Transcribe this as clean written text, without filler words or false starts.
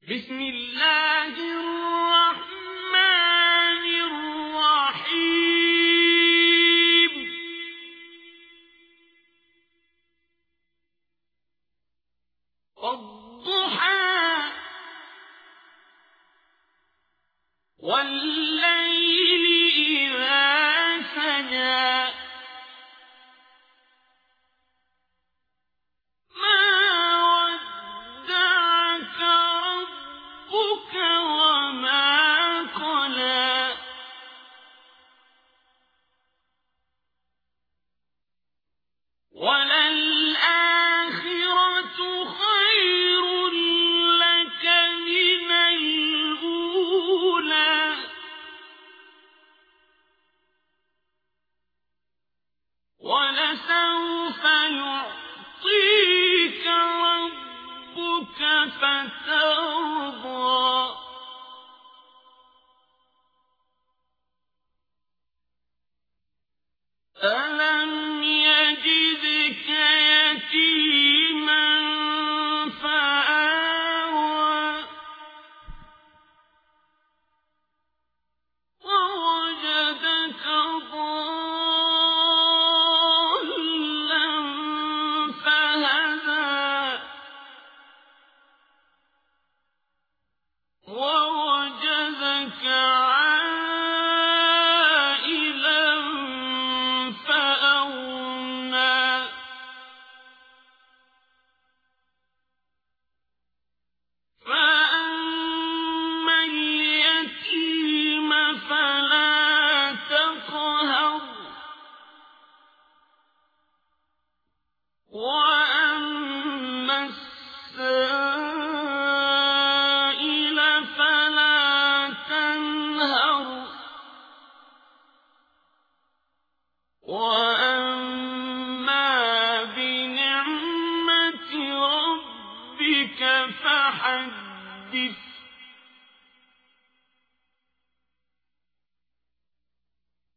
بسم الله الرحمن الرحيم والضحى والليل إذا سجى وللآخرة خير لك من الأولى ولسوف يعطيك ربك فترضى ألم يجدك يتيما فآوى ووجدك ضالا فهدى ووجدك عائلا فأغنى فأما اليتيم فلا تقهر وأما السائل فلا تنهر وأما بنعمة ربك فحدث